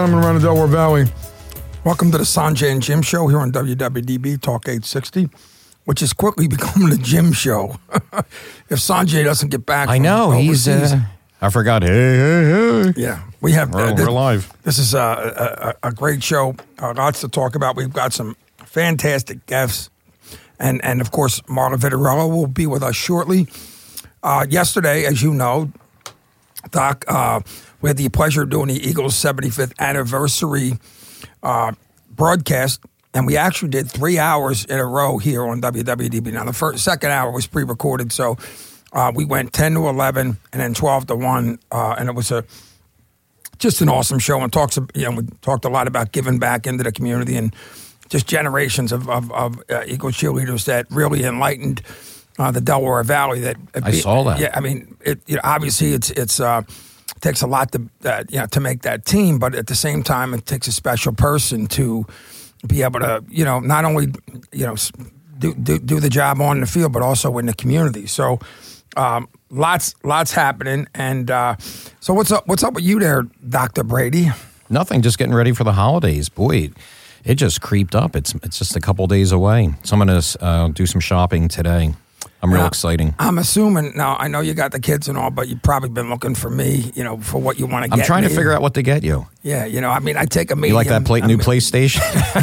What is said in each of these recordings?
gentlemen around the Delaware Valley, welcome to the Sanjay and Jim Show here on WWDB Talk 860, which is quickly becoming a Jim Show. If Sanjay doesn't get back, I know he's. I forgot. Hey. Yeah, we have. We're live. This is a great show. Lots to talk about. We've got some fantastic guests, and of course, Marla Vitarella will be with us shortly. Yesterday, as you know, Doc, we had the pleasure of doing the Eagles' 75th anniversary broadcast, and we actually did 3 hours in a row here on WWDB. Now, the second hour was pre-recorded, so we went 10 to 11 and then 12 to 1, and it was just an awesome show. And we talked a lot about giving back into the community and just generations of Eagles cheerleaders that really enlightened the Delaware Valley. I saw that. Yeah, I mean, obviously it takes a lot to make that team, but at the same time, it takes a special person to be able to not only do the job on the field, but also in the community. So lots happening. And so what's up with you there, Dr. Brady? Nothing. Just getting ready for the holidays. Boy, it just creeped up. It's just a couple days away. So I'm going to do some shopping today. I'm real exciting. I'm assuming, now I know you got the kids and all, but you've probably been looking for me, for what you want to get. I'm trying to figure out what to get you. Yeah, I take a medium. You like that new PlayStation?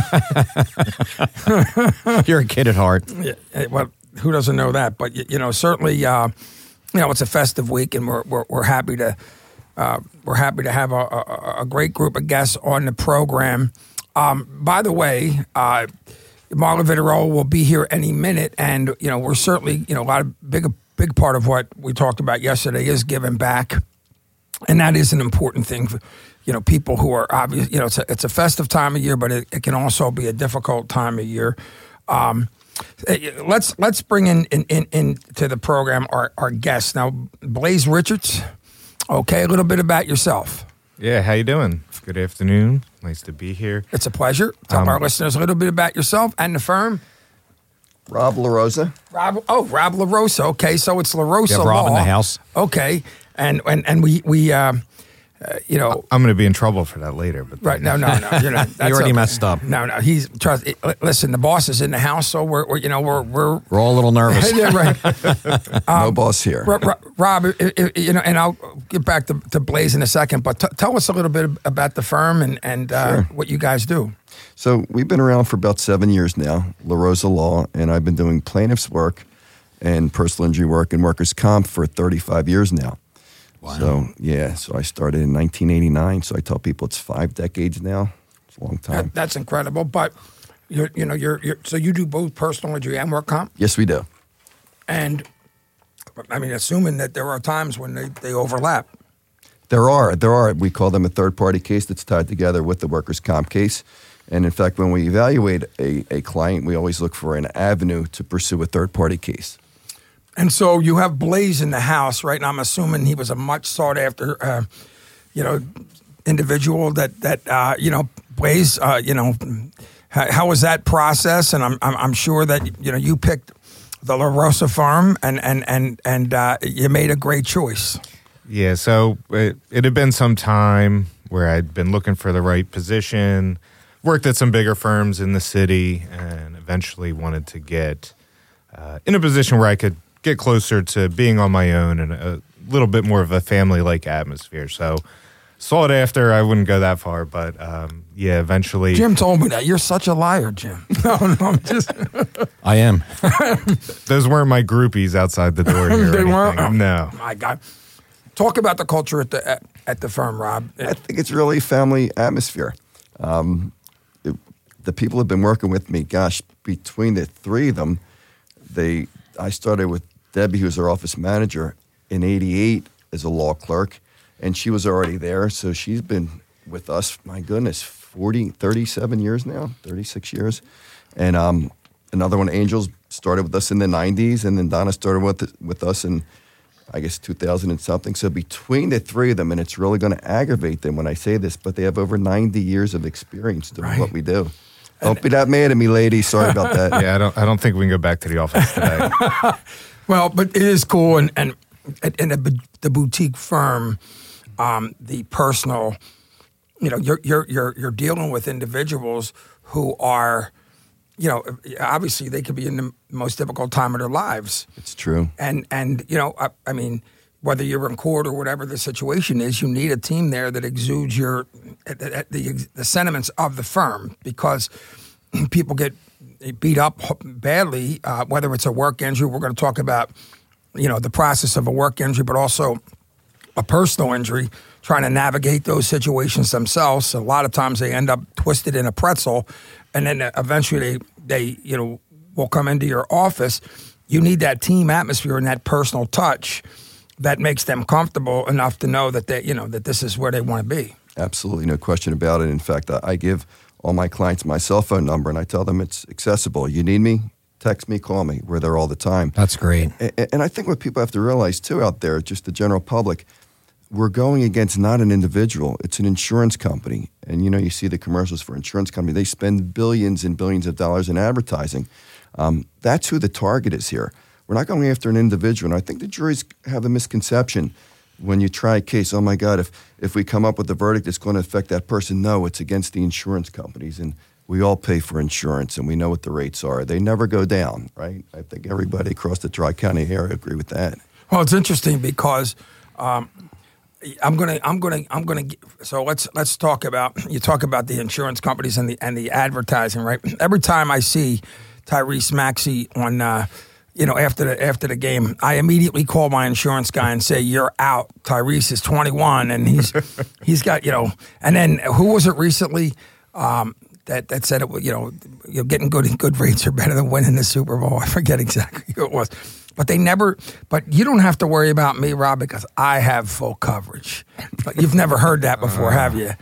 You're a kid at heart. Yeah, well, who doesn't know that? But, certainly, it's a festive week, and we're happy to have a great group of guests on the program. By the way, Marla Vitarella will be here any minute, and we're certainly a lot of big part of what we talked about yesterday is giving back, and that is an important thing for people who are obvious. It's a festive time of year, but it can also be a difficult time of year. Let's bring into the program our guests now. Blaze Richards. Okay, a little bit about yourself. Yeah, how you doing? Good afternoon. Nice to be here. It's a pleasure. Tell our listeners a little bit about yourself and the firm. Rob LaRosa. Rob LaRosa. Okay, so it's LaRosa Rob Law. in the house. Okay, and we I'm going to be in trouble for that later. But right, no, you're not. You already messed up. No, listen, the boss is in the house, so we're all a little nervous. Yeah, right. No boss here. Rob, and I'll get back to Blaze in a second, but tell us a little bit about the firm and Sure. what you guys do. So we've been around for about 7 years now, LaRosa Law, and I've been doing plaintiff's work and personal injury work and workers' comp for 35 years now. Wow. So I started in 1989. So I tell people it's 5 decades now. It's a long time. That's incredible. But so you do both personal injury and work comp? Yes, we do. And I mean, assuming that there are times when they overlap. There are. We call them a third-party case that's tied together with the workers' comp case. And in fact, when we evaluate a client, we always look for an avenue to pursue a third-party case. And so you have Blaze in the house, right? And I'm assuming he was a much sought after, individual that Blaze, how was that process? And I'm sure that, you picked the LaRosa firm and you made a great choice. Yeah, so it had been some time where I'd been looking for the right position, worked at some bigger firms in the city, and eventually wanted to get in a position where I could get closer to being on my own and a little bit more of a family-like atmosphere. So sought after, I wouldn't go that far, but eventually. Jim told me that. You're such a liar, Jim. No, I'm just. I am. Those weren't my groupies outside the door here. They weren't? Oh, no. My God. Talk about the culture at the firm, Rob. I think it's really family atmosphere. The people have been working with me, between the three of them, I started with Debbie, who's our office manager, in 88 as a law clerk, and she was already there, so she's been with us, my goodness, 37 years now, 36 years. And another one, Angels, started with us in the 90s, and then Donna started with us in, I guess, 2000 and something. So between the three of them, and it's really going to aggravate them when I say this, but they have over 90 years of experience doing what we do. Don't be that mad at me, lady. Sorry about that. Yeah, I don't think we can go back to the office today. Well, but it is cool, and the boutique firm, the personal you're dealing with individuals who are, obviously they could be in the most difficult time of their lives. It's true. And I mean, whether you're in court or whatever the situation is, you need a team there that exudes the sentiments of the firm, because people get beat up badly, whether it's a work injury. We're going to talk about, the process of a work injury, but also a personal injury, trying to navigate those situations themselves. A lot of times they end up twisted in a pretzel, and then eventually they will come into your office. You need that team atmosphere and that personal touch that makes them comfortable enough to know that that this is where they want to be. Absolutely, no question about it. In fact, I give all my clients my cell phone number, and I tell them it's accessible. You need me, text me, call me. We're there all the time. That's great. And I think what people have to realize, too, out there, just the general public, we're going against not an individual. It's an insurance company. And, you see the commercials for insurance company. They spend billions and billions of dollars in advertising. That's who the target is here. We're not going after an individual. And I think the juries have a misconception when you try a case. Oh, my God, if we come up with a verdict, it's going to affect that person. No, it's against the insurance companies. And we all pay for insurance, and we know what the rates are. They never go down, right? I think everybody across the Tri-County area agree with that. Well, it's interesting because so let's talk about, you talk about the insurance companies and the advertising, right? Every time I see Tyrese Maxey on after the game, I immediately call my insurance guy and say, "You're out. Tyrese is 21 and he's got, and then who was it recently that said it, you're getting good rates are better than winning the Super Bowl. I forget exactly who it was. But you don't have to worry about me, Rob, because I have full coverage. But you've never heard that before, have you?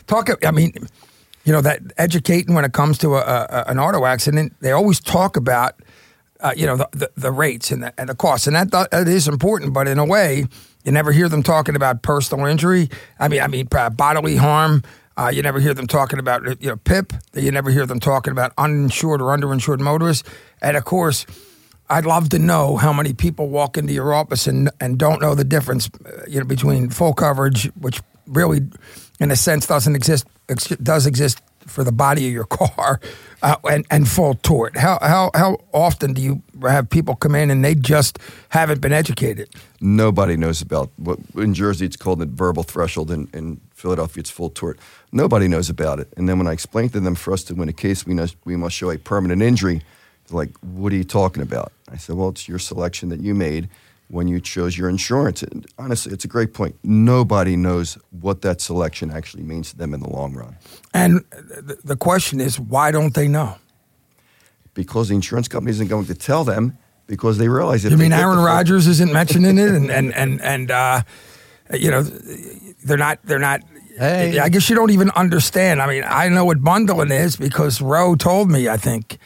That educating when it comes to an auto accident, they always talk about, the rates and the costs. And that is important, but in a way, you never hear them talking about personal injury. Bodily harm. You never hear them talking about, PIP. You never hear them talking about uninsured or underinsured motorists. And, of course, I'd love to know how many people walk into your office and don't know the difference, between full coverage, which really, in a sense, does exist for the body of your car, and full tort. How often do you have people come in and they just haven't been educated? Nobody knows about what in Jersey it's called the verbal threshold. In Philadelphia, it's full tort. Nobody knows about it. And then when I explain to them, for us to win a case, we must show a permanent injury. They're like, what are you talking about? I said, well, it's your selection that you made when you chose your insurance. And honestly, it's a great point. Nobody knows what that selection actually means to them in the long run. And the question is, why don't they know? Because the insurance company isn't going to tell them, because they realize that. You mean Aaron Rodgers isn't mentioning it, and they're not. Hey. I guess you don't even understand. I know what bundling is because Roe told me, I think.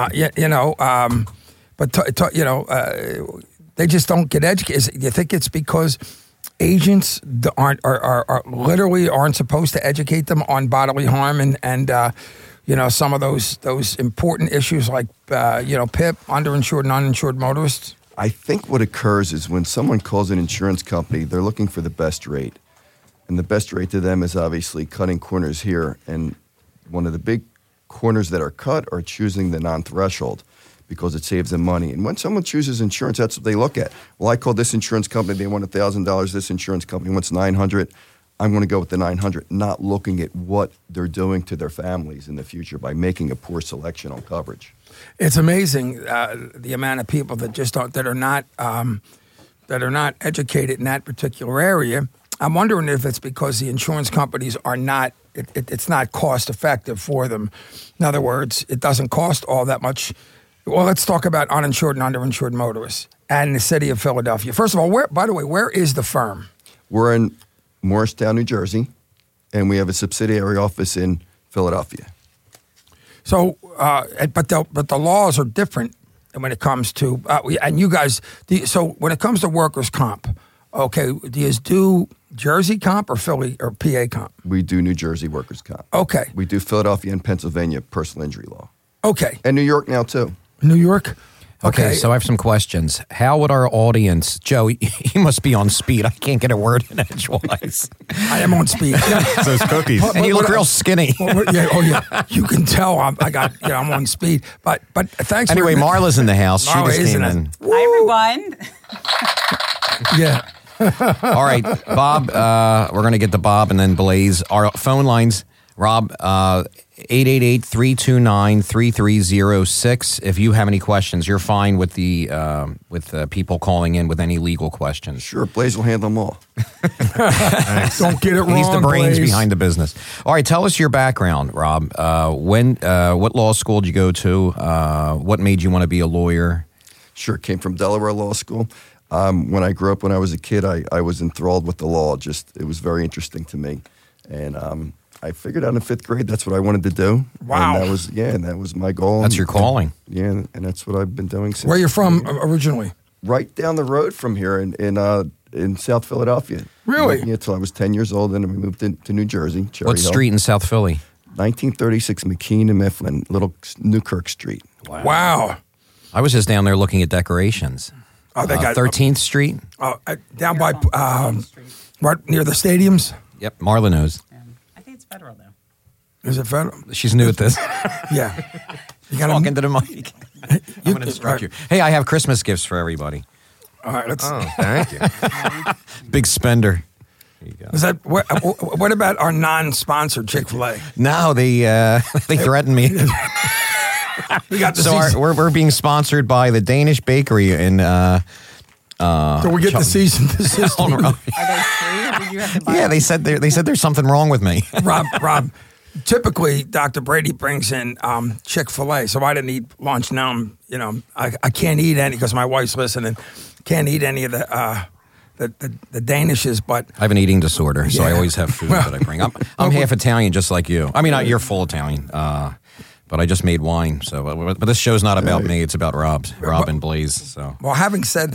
They just don't get educated. You think it's because agents aren't supposed to educate them on bodily harm and some of those important issues like PIP, underinsured and uninsured motorists? I think what occurs is when someone calls an insurance company, they're looking for the best rate. And the best rate to them is obviously cutting corners here. And one of the big corners that are cut are choosing the non-threshold because it saves them money. And when someone chooses insurance, that's what they look at. Well, I called this insurance company, they want $1,000. This insurance company wants $900. I'm going to go with the $900, not looking at what they're doing to their families in the future by making a poor selection on coverage. It's amazing the amount of people that just that are not educated in that particular area. I'm wondering if it's because the insurance companies are not. It's not cost effective for them. In other words, it doesn't cost all that much. Well, let's talk about uninsured and underinsured motorists and the city of Philadelphia. First of all, where is the firm? We're in Morristown, New Jersey, and we have a subsidiary office in Philadelphia. So, but the laws are different when it comes to and you guys. So when it comes to workers' comp, okay, do you do Jersey comp or Philly or PA comp? We do New Jersey workers' comp. Okay. We do Philadelphia and Pennsylvania personal injury law. Okay. And New York now too. New York. Okay, so I have some questions. How would our audience, Joe, he must be on speed. I can't get a word in edgewise. I am on speed. Those cookies. And you look real skinny. Yeah, you can tell I'm on speed. But thanks. Anyway, Marla's in the house. She Marla just is came in in. it. Hi, everyone. Yeah. All right, Bob, we're going to get to Bob and then Blaze. Our phone lines, Rob, 888-329-3306. If you have any questions, you're fine with the people calling in with any legal questions. Sure, Blaze will handle them all. Don't get it wrong. He's the brains Blaze. behind the business. All right, tell us your background, Rob. What law school did you go to? What made you want to be a lawyer? Sure, came from Delaware Law School. When I grew up, when I was a kid, I was enthralled with the law. It was very interesting to me. And I figured out in 5th grade that's what I wanted to do. Wow. And that was my goal. That's your calling. Yeah, and that's what I've been doing since. Where you're from originally? Right down the road from here in South Philadelphia. Really? Yeah, till I was 10 years old, and then we moved to New Jersey. Cherry What Hill. street in South Philly? 1936 McKean and Mifflin, Little Newkirk Street. Wow. I was just down there looking at decorations. Oh, they got 13th Street? down by right near the stadiums. Yep, Marla knows. I think it's federal, though. Is it federal? She's new at this. Yeah. You got Talk into the mic. I'm going to instruct you. Hey, I have Christmas gifts for everybody. All right. Let's. Oh, thank you. Big spender. There you go. Is that what about our non-sponsored Chick-fil-A? No, they threatened me. We got the So season. we're being sponsored by the Danish Bakery in So we get the season desist. Elm Road. Are they free, or did you have to buy Yeah, them? they said there's something wrong with me. Rob. Typically, Dr. Brady brings in Chick-fil-A, so I didn't eat lunch. Now I can't eat any because my wife's listening. Can't eat any of the Danishes, but I have an eating disorder, so I Yeah. always have food that I bring. I'm half Italian, just like you. I mean, you're full Italian, but I just made wine. So, but this show's not about me; it's about Rob and Blaze. So, well, having said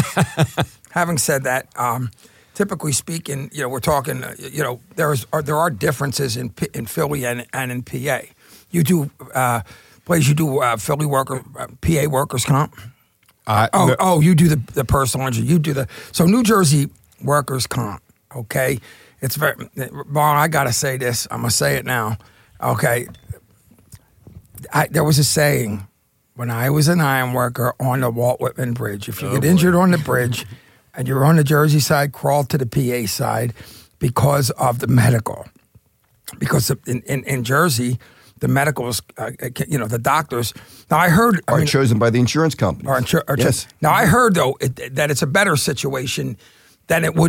that, typically speaking, we're talking. There are differences in Philly and in PA. You do, Blaze. You do Philly PA workers comp. You do the personal injury. You do so New Jersey workers comp. Okay, it's very. Well, I gotta say this. I'm gonna say it now. Okay, there was a saying when I was an iron worker on the Walt Whitman Bridge. If you get injured on the bridge and you're on the Jersey side, crawl to the PA side because of the medical. Because in Jersey, the medicals, the doctors. Now I heard Are chosen by the insurance company. Yes. Now I heard though that it's a better situation than it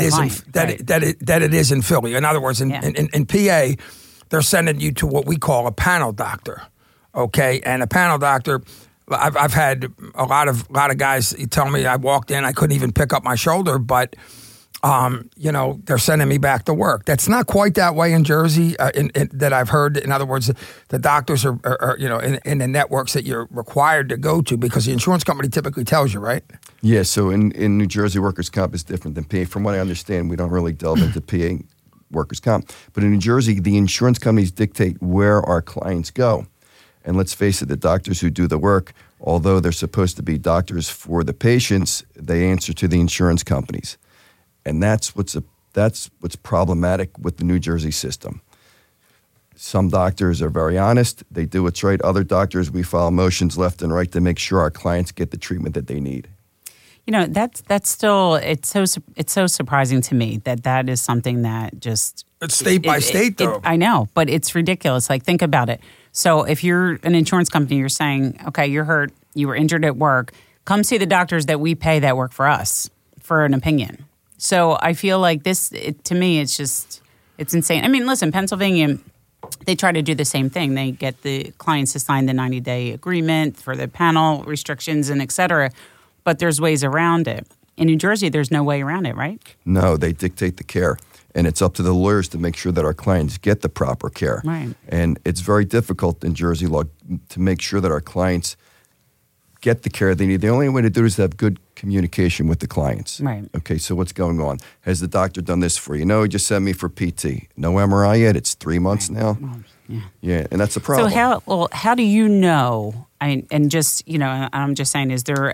is in Philly. In other words, in PA, they're sending you to what we call a panel doctor. Okay, and a panel doctor. I've had a lot of guys tell me I walked in, I couldn't even pick up my shoulder, but. They're sending me back to work. That's not quite that way in Jersey that I've heard. In other words, the doctors are in the networks that you're required to go to because the insurance company typically tells you, right? Yeah, so in New Jersey, workers' comp is different than PA. From what I understand, we don't really delve into PA workers' comp. But in New Jersey, the insurance companies dictate where our clients go. And let's face it, the doctors who do the work, although they're supposed to be doctors for the patients, they answer to the insurance companies. And that's what's problematic with the New Jersey system. Some doctors are very honest. They do what's right. Other doctors, we file motions left and right to make sure our clients get the treatment that they need. That's still it's so surprising to me that is something that just it's state by state though. I know, but it's ridiculous. Like think about it. So if you're an insurance company, you're saying, okay, you're hurt, you were injured at work, come see the doctors that we pay that work for us for an opinion. So I feel like to me, it's insane. I mean, listen, Pennsylvania, they try to do the same thing. They get the clients to sign the 90-day agreement for the panel restrictions and et cetera, but there's ways around it. In New Jersey, there's no way around it, right? No, they dictate the care. And it's up to the lawyers to make sure that our clients get the proper care. Right. And it's very difficult in Jersey law to make sure that our clients get the care they need. The only way to do it is to have good communication with the clients. Right. Okay, so what's going on? Has the doctor done this for you? No, he just sent me for PT. No MRI yet? It's 3 months now? Yeah. Yeah, and that's a problem. So how do you know and just, I'm just saying, is there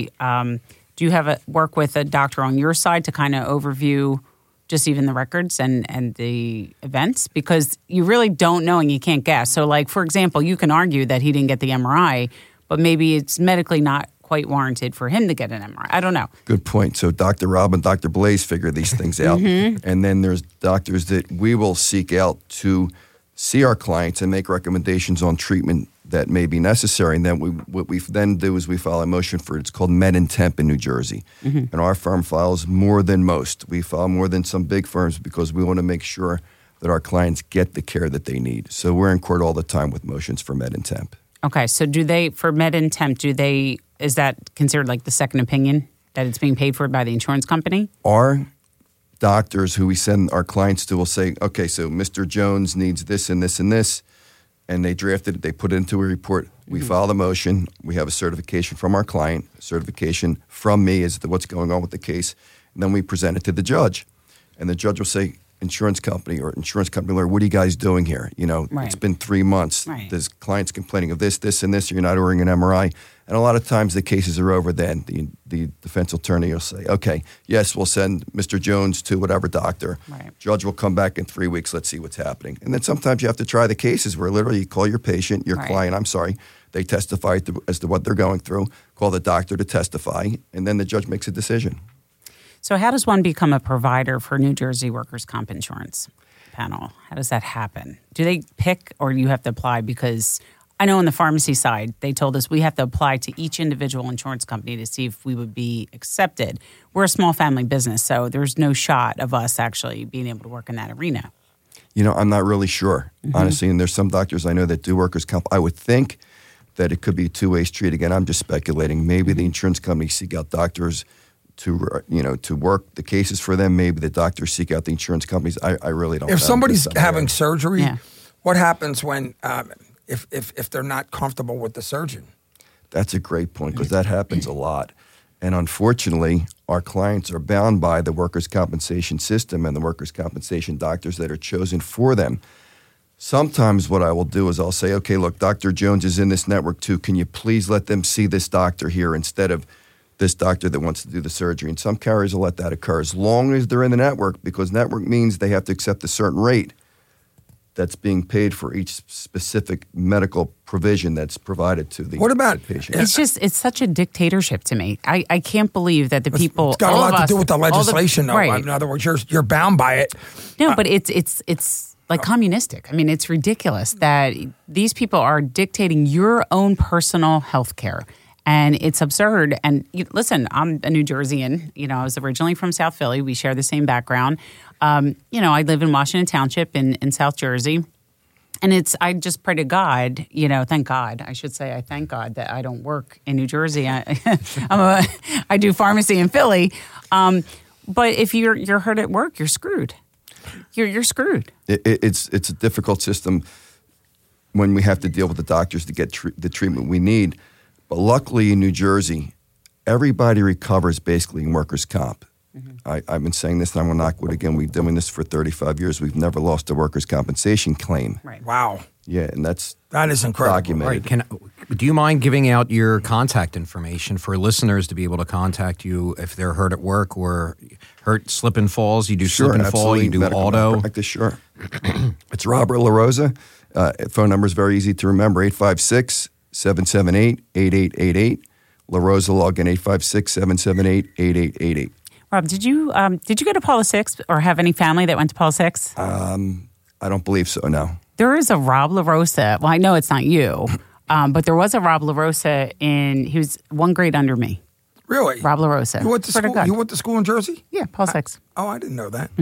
do you have work with a doctor on your side to kind of overview just even the records and the events? Because you really don't know and you can't guess. So, like, for example, you can argue that he didn't get the MRI, but maybe it's medically not quite warranted for him to get an MRI. I don't know. Good point. So Dr. Rob and Dr. Blaze figure these things out. And then there's doctors that we will seek out to see our clients and make recommendations on treatment that may be necessary. And then what we then do is we file a motion for, it's called Med in Temp in New Jersey. And our firm files more than most. We file more than some big firms because we want to make sure that our clients get the care that they need. So we're in court all the time with motions for Med in Temp. Okay, so for Med in Temp, is that considered like the second opinion, that it's being paid for by the insurance company? Our doctors who we send our clients to will say, okay, so Mr. Jones needs this and this and this, and they drafted it, they put it into a report. We file the motion. We have a certification from our client, a certification from me as to what's going on with the case, and then we present it to the judge. And the judge will say, insurance company lawyer, what are you guys doing here? It's been 3 months. Right. There's clients complaining of this, this, and this. You're not ordering an MRI. And a lot of times the cases are over then. The defense attorney will say, okay, yes, we'll send Mr. Jones to whatever doctor. Right. Judge will come back in 3 weeks. Let's see what's happening. And then sometimes you have to try the cases where literally you call your patient, your client, they testify as to what they're going through, call the doctor to testify, and then the judge makes a decision. So how does one become a provider for New Jersey workers' comp insurance panel? How does that happen? Do they pick, or you have to apply? Because I know on the pharmacy side, they told us we have to apply to each individual insurance company to see if we would be accepted. We're a small family business, so there's no shot of us actually being able to work in that arena. I'm not really sure, honestly. And there's some doctors I know that do workers' comp. I would think that it could be a two-way street. Again, I'm just speculating. Maybe the insurance companies seek out doctors to work the cases for them. Maybe the doctors seek out the insurance companies. I really don't know. If somebody's having surgery, what happens when if they're not comfortable with the surgeon? That's a great point, because that happens a lot. And unfortunately, our clients are bound by the workers' compensation system and the workers' compensation doctors that are chosen for them. Sometimes what I will do is I'll say, okay, look, Dr. Jones is in this network too. Can you please let them see this doctor here instead of this doctor that wants to do the surgery? And some carriers will let that occur as long as they're in the network, because network means they have to accept a certain rate that's being paid for each specific medical provision that's provided to the patient. It's such a dictatorship to me. I can't believe that the people. It's got a lot to do with the legislation, though. Right. In other words, you're bound by it. No, but it's like communistic. I mean, it's ridiculous that these people are dictating your own personal health care. And it's absurd. And listen, I'm a New Jerseyan. I was originally from South Philly. We share the same background. I live in Washington Township in South Jersey. And I just pray to God, thank God. I should say I thank God that I don't work in New Jersey. I do pharmacy in Philly. But if you're hurt at work, you're screwed. You're screwed. It's a difficult system when we have to deal with the doctors to get the treatment we need. But luckily in New Jersey, everybody recovers basically in workers' comp. I've been saying this, and I'm going to knock wood again. We've been doing this for 35 years. We've never lost a workers' compensation claim. Right. Wow. Yeah, and that is incredible. Documented. Right. Do you mind giving out your contact information for listeners to be able to contact you if they're hurt at work or hurt slip and falls? You do Sure, slip and fall, you do Medical auto. malpractice, sure. It's Robert LaRosa. Phone number is very easy to remember, 856-778-8888. LaRosa, log in 856-778-8888. Rob, did you go to Paula VI or have any family that went to Paula VI? I don't believe so, no. There is a Rob LaRosa. Well, I know it's not you, but there was a Rob LaRosa he was one grade under me. Really? Rob LaRosa. You went to school? You went to school in Jersey? Yeah, Paula VI. I didn't know that.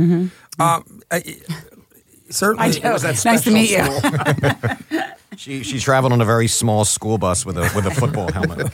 I Certainly. do. Nice to meet you. She traveled on a very small school bus with a football helmet.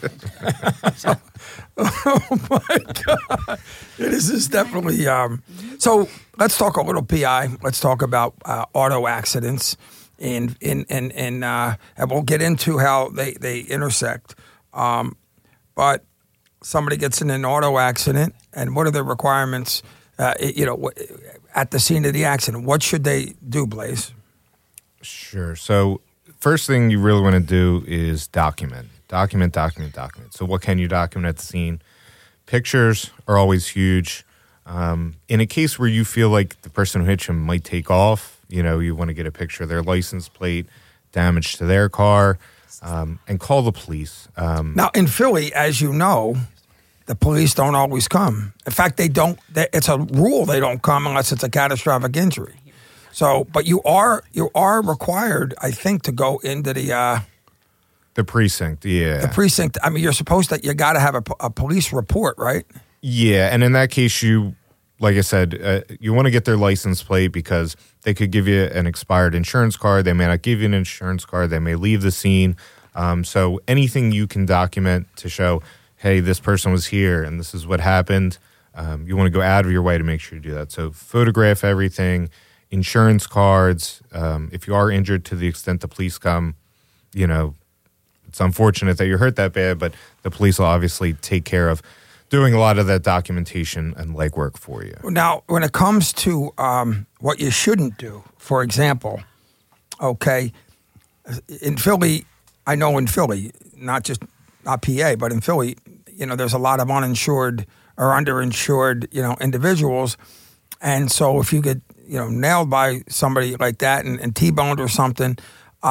Oh my God! This is definitely. So let's talk a little PI. Let's talk about auto accidents, and we'll get into how they intersect. But somebody gets in an auto accident, and what are the requirements? At the scene of the accident, what should they do, Blaze? Sure. So first thing you really want to do is document. So what can you document at the scene? Pictures are always huge. In a case where you feel like the person who hit you might take off, you want to get a picture of their license plate, damage to their car, and call the police. Now, in Philly, as you know, the police don't always come. In fact, they don't. It's a rule they don't come unless it's a catastrophic injury. So, but you are required, I think, to go into the precinct. Yeah, the precinct. I mean, you're supposed to. You got to have a police report, right? Yeah, and in that case, like I said, you want to get their license plate because they could give you an expired insurance card. They may not give you an insurance card. They may leave the scene. So anything you can document to show, hey, this person was here and this is what happened, you want to go out of your way to make sure you do that. So photograph everything, insurance cards. If you are injured to the extent the police come, it's unfortunate that you're hurt that bad, but the police will obviously take care of doing a lot of that documentation and legwork for you. Now, when it comes to what you shouldn't do, for example, okay, in Philly, I know in Philly, not PA, but in Philly, there's a lot of uninsured or underinsured, individuals. And so if you get, nailed by somebody like that and T-boned or something,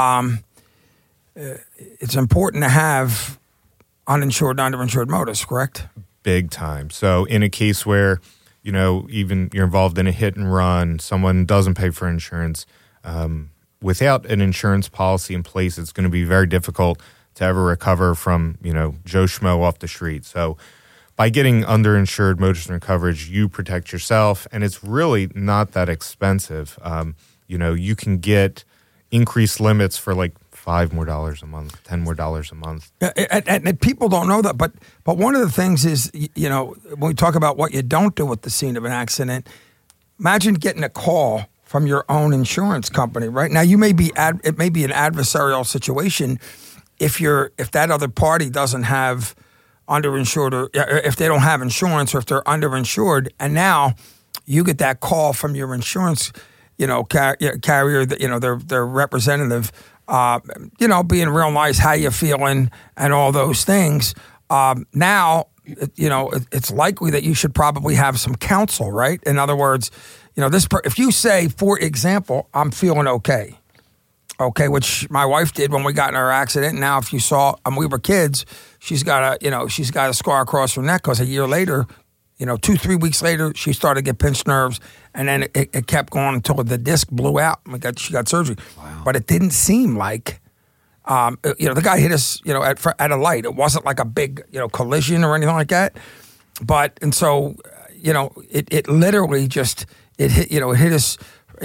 it's important to have uninsured, underinsured motorists, correct? Big time. So in a case where, even you're involved in a hit and run, someone doesn't pay for insurance, without an insurance policy in place, it's going to be very difficult to ever recover from, Joe Schmo off the street. So by getting underinsured motorist coverage, you protect yourself, and it's really not that expensive. You can get increased limits for like $5 more a month, $10 more a month. And people don't know that, but one of the things is, when we talk about what you don't do at the scene of an accident, imagine getting a call from your own insurance company. Right now, it may be an adversarial situation if that other party doesn't have underinsured, or if they don't have insurance, or if they're underinsured, and now you get that call from your insurance, carrier, their representative. Being real nice, how you feeling, and all those things. Now, it's likely that you should probably have some counsel, right? In other words, if you say, for example, I'm feeling okay, which my wife did when we got in our accident. Now, if you saw, we were kids, she's got a scar across her neck because a year later, 2-3 weeks later, she started to get pinched nerves, and then it kept going until the disc blew out. She got surgery. Wow. But it didn't seem like, the guy hit us, at a light. It wasn't like a big, collision or anything like that. And so, it literally just, it hit us,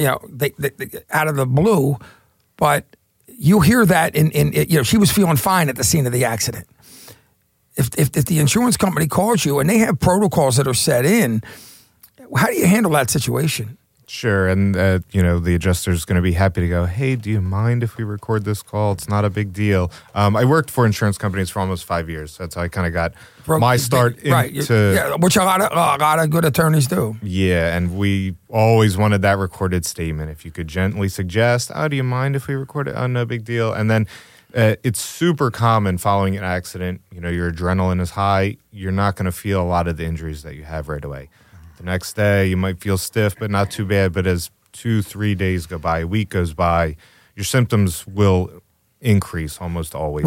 out of the blue. But you hear that she was feeling fine at the scene of the accident. If the insurance company calls you and they have protocols that are set in, how do you handle that situation? Sure, and the adjuster's going to be happy to go, hey, do you mind if we record this call? It's not a big deal. I worked for insurance companies for almost 5 years. So that's how I kind of got my start into... which a lot of good attorneys do. Yeah, and we always wanted that recorded statement. If you could gently suggest, do you mind if we record it? No big deal. And then it's super common following an accident. Your adrenaline is high. You're not going to feel a lot of the injuries that you have right away. The next day, you might feel stiff, but not too bad. But as 2-3 days go by, a week goes by, your symptoms will increase almost always.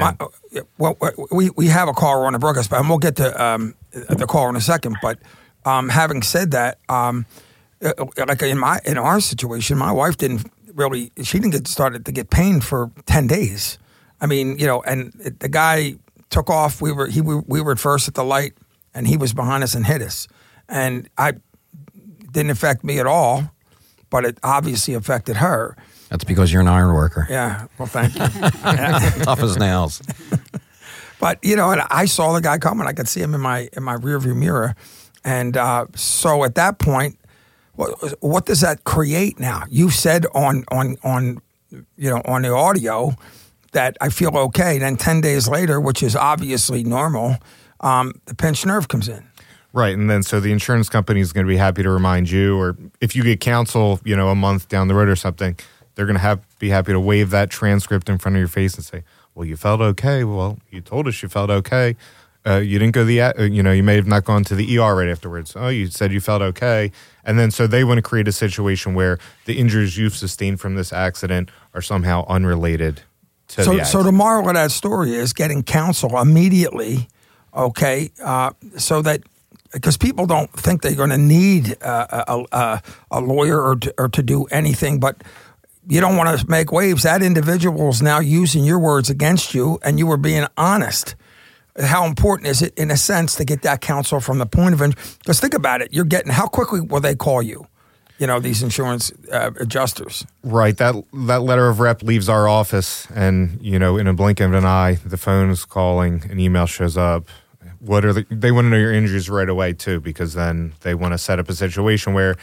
We have a caller on the broadcast, and we'll get to the caller in a second. But having said that, like in our situation, my wife didn't get started to get pain for 10 days. I mean, and the guy took off. We were at first at the light, and he was behind us and hit us. And it didn't affect me at all, but it obviously affected her. That's because you're an iron worker. Yeah, well, thank you. Tough as nails. But, and I saw the guy coming. I could see him in my rearview mirror. And so at that point, what does that create now? You said on the audio that I feel okay. Then 10 days later, which is obviously normal, the pinched nerve comes in. Right, and then so the insurance company is going to be happy to remind you, or if you get counsel, a month down the road or something, they're going to be happy to wave that transcript in front of your face and say, well, you felt okay. Well, you told us you felt okay. You didn't go you may have not gone to the ER right afterwards. Oh, you said you felt okay. And then so they want to create a situation where the injuries you've sustained from this accident are somehow unrelated to the accident. So the moral of that story is getting counsel immediately, okay, so that, because people don't think they're going to need a lawyer or to do anything, but you don't want to make waves. That individual is now using your words against you, and you were being honest. How important is it, in a sense, to get that counsel from the point of injury? Because think about it. How quickly will they call you? These insurance adjusters. Right. That letter of rep leaves our office, and, in a blink of an eye, the phone is calling, an email shows up. They want to know your injuries right away, too, because then they want to set up a situation where,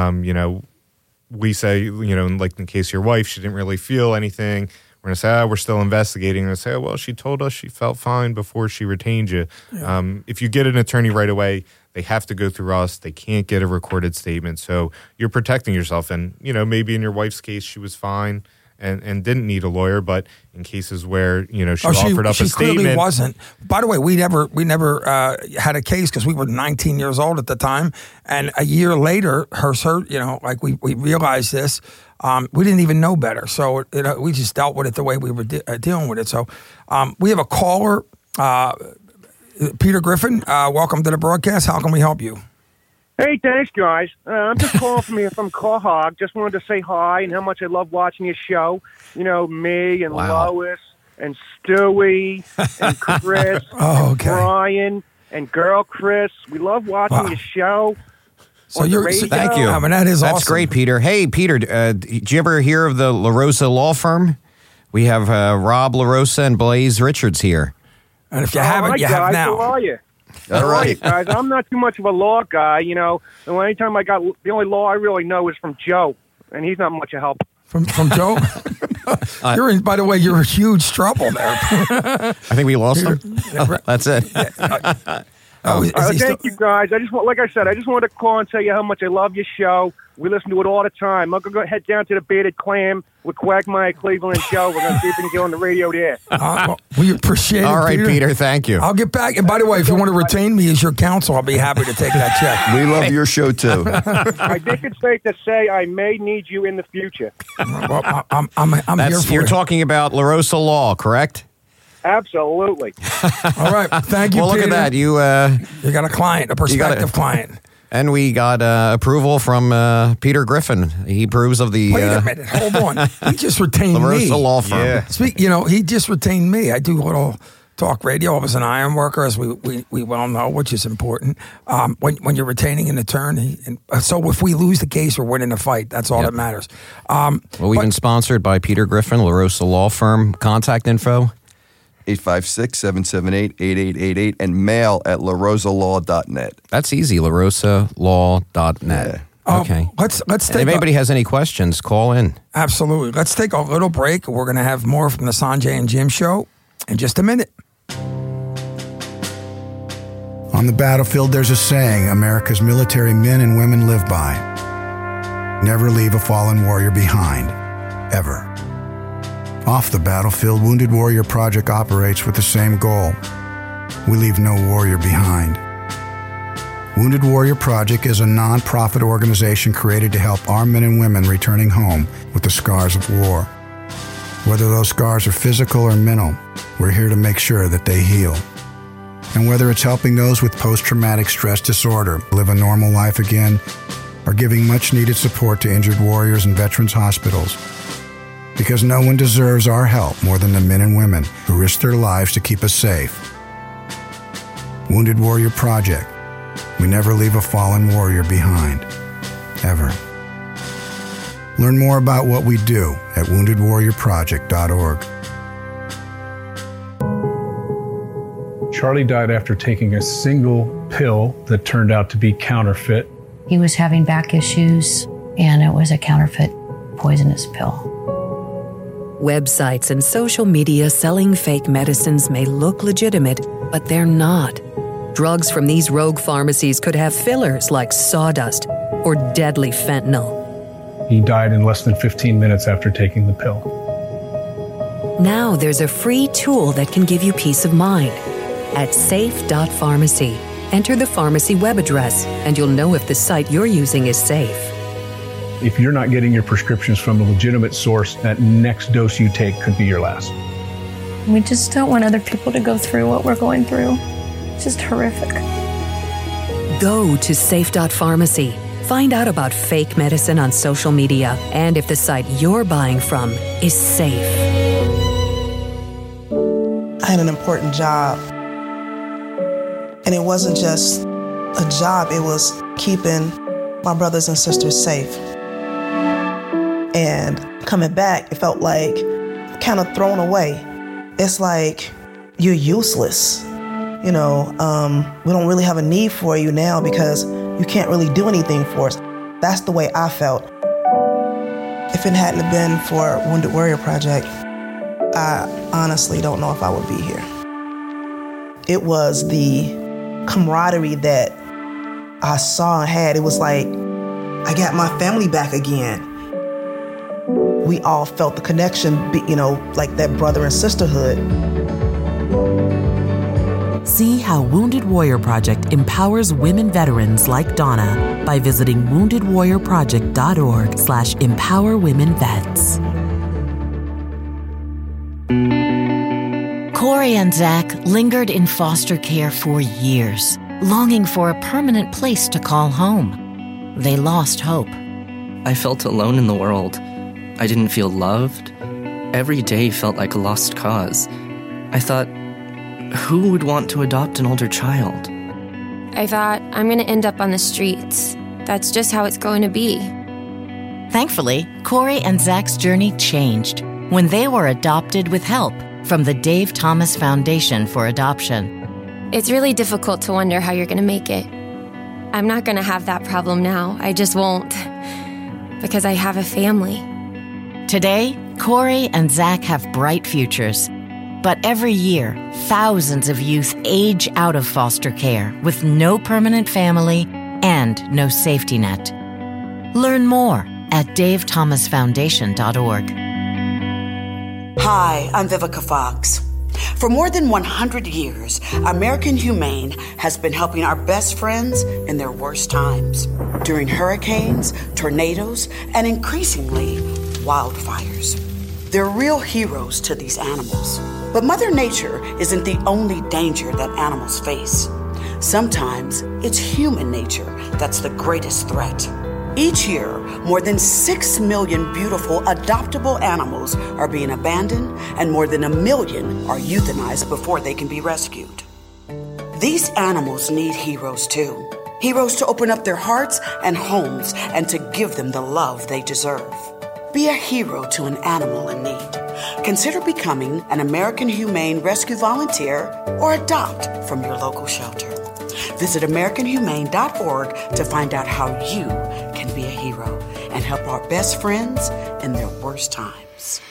we say, like in case your wife, she didn't really feel anything. We're going to say, we're still investigating. And they say, well, she told us she felt fine before she retained you. Yeah. If you get an attorney right away, they have to go through us. They can't get a recorded statement. So you're protecting yourself. And, maybe in your wife's case, she was fine and didn't need a lawyer. But in cases where, she offered up a statement. She clearly wasn't. By the way, we never had a case because we were 19 years old at the time. And a year later, we realized this. We didn't even know better. So we just dealt with it the way we were dealing with it. So we have a caller, Peter Griffin. Welcome to the broadcast. How can we help you? Hey, thanks, guys. I'm just calling from Quahog. Just wanted to say hi and how much I love watching your show. Me and Lois and Stewie and Chris and Brian and Girl Chris. We love watching your show. Thank you. I mean, that's awesome. Great, Peter. Hey, Peter, did you ever hear of the LaRosa Law Firm? We have Rob LaRosa and Blaze Richards here. And if you haven't, you have now. How are you? All right, guys. I'm not too much of a law guy, And anytime the only law I really know is from Joe, and he's not much of help. From Joe? By the way, you're in huge trouble there. I think we lost him. That's it. Thank you, guys. I just wanted to call and tell you how much I love your show. We listen to it all the time. I'm going to head down to the Bearded Clam with Quagmire, Cleveland, and Joe. We're going to see if we can get on the radio there. We appreciate it, all right, Peter. Thank you. I'll get back. And by the way, if you want to retain me as your counsel, I'll be happy to take that check. We love your show, too. I think it's safe to say I may need you in the future. Well, I'm here for You're it. talking about LaRosa Law, correct? Absolutely. All right. Thank you, Well, Peter. look at that. You got a client, a prospective client. And we got approval from Peter Griffin. He approves of the... Wait a minute. Hold on. He just retained me. LaRosa Law Firm. Yeah. He just retained me. I do a little talk radio. I was an iron worker, as we well know, which is important. When you're retaining an attorney. And so if we lose the case, we're winning the fight. That's all that matters. We've been sponsored by Peter Griffin, LaRosa Law Firm. Contact info? 856-778-8888 and mail at larosalaw.net. That's easy, larosalaw.net. Yeah. Okay. Let's take. If anybody has any questions, call in. Absolutely. Let's take a little break. We're going to have more from the Sanjay and Jim show in just a minute. On the battlefield, there's a saying America's military men and women live by. Never leave a fallen warrior behind, ever. Off the battlefield, Wounded Warrior Project operates with the same goal. We leave no warrior behind. Wounded Warrior Project is a non-profit organization created to help our men and women returning home with the scars of war. Whether those scars are physical or mental, we're here to make sure that they heal. And whether it's helping those with post-traumatic stress disorder live a normal life again, or giving much-needed support to injured warriors in veterans' hospitals, because no one deserves our help more than the men and women who risk their lives to keep us safe. Wounded Warrior Project. We never leave a fallen warrior behind, ever. Learn more about what we do at woundedwarriorproject.org. Charlie died after taking a single pill that turned out to be counterfeit. He was having back issues, and it was a counterfeit poisonous pill. Websites and social media selling fake medicines may look legitimate, but they're not. Drugs from these rogue pharmacies could have fillers like sawdust or deadly fentanyl. He died in less than 15 minutes after taking the pill. Now there's a free tool that can give you peace of mind. At safe.pharmacy, enter the pharmacy web address, and you'll know if the site you're using is safe. If you're not getting your prescriptions from a legitimate source, that next dose you take could be your last. We just don't want other people to go through what we're going through. It's just horrific. Go to safe.pharmacy. Find out about fake medicine on social media and if the site you're buying from is safe. I had an important job. And it wasn't just a job, it was keeping my brothers and sisters safe. And coming back, it felt like kind of thrown away. It's like you're useless. You know, we don't really have a need for you now because you can't really do anything for us. That's the way I felt. If it hadn't been for Wounded Warrior Project, I honestly don't know if I would be here. It was the camaraderie that I saw and had. It was like, I got my family back again. We all felt the connection, you know, like that brother and sisterhood. See how Wounded Warrior Project empowers women veterans like Donna by visiting woundedwarriorproject.org/empowerwomenvets. Corey and Zach lingered in foster care for years, longing for a permanent place to call home. They lost hope. I felt alone in the world. I didn't feel loved. Every day felt like a lost cause. I thought, who would want to adopt an older child? I thought, I'm going to end up on the streets. That's just how it's going to be. Thankfully, Corey and Zach's journey changed when they were adopted with help from the Dave Thomas Foundation for Adoption. It's really difficult to wonder how you're going to make it. I'm not going to have that problem now. I just won't. Because I have a family. Today, Corey and Zach have bright futures. But every year, thousands of youth age out of foster care with no permanent family and no safety net. Learn more at davethomasfoundation.org. Hi, I'm Vivica Fox. For more than 100 years, American Humane has been helping our best friends in their worst times, during hurricanes, tornadoes, and increasingly, wildfires. They're real heroes to these animals. But Mother Nature isn't the only danger that animals face. Sometimes it's human nature that's the greatest threat. Each year, more than 6 million beautiful adoptable animals are being abandoned, and more than 1 million are euthanized before they can be rescued. These animals need heroes too. Heroes to open up their hearts and homes and to give them the love they deserve. Be a hero to an animal in need. Consider becoming an American Humane Rescue Volunteer or adopt from your local shelter. Visit AmericanHumane.org to find out how you can be a hero and help our best friends in their worst times.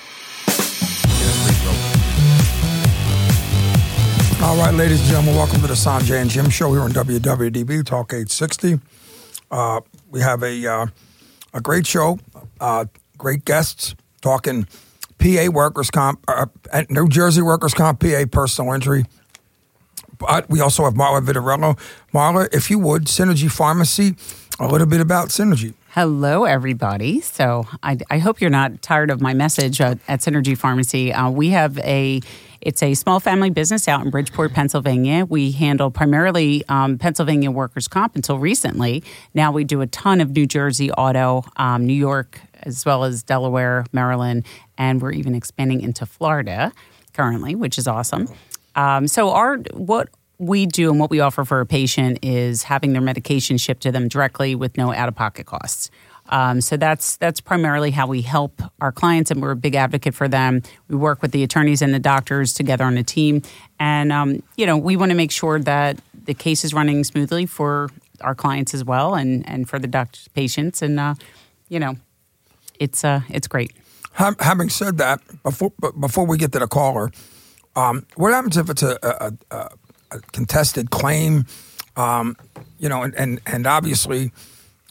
All right, ladies and gentlemen, welcome to the Sanjay and Jim Show here on WWDB Talk 860. We have a great show. Great guests talking PA workers' comp, New Jersey workers' comp, PA personal injury. But we also have Marla Vitarello. Marla, if you would, Synergy Pharmacy, a little bit about Synergy. Hello, everybody. So I hope you're not tired of my message at Synergy Pharmacy. We have it's a small family business out in Bridgeport, Pennsylvania. We handle primarily Pennsylvania workers' comp until recently. Now we do a ton of New Jersey auto, New York, as well as Delaware, Maryland, and we're even expanding into Florida currently, which is awesome. So what we do and what we offer for a patient is having their medication shipped to them directly with no out-of-pocket costs. So that's primarily how we help our clients, and we're a big advocate for them. We work with the attorneys and the doctors together on a team, and we want to make sure that the case is running smoothly for our clients as well, and for the doctors, patients, and it's great. Having said that, before we get to the caller, what happens if it's a contested claim? And obviously,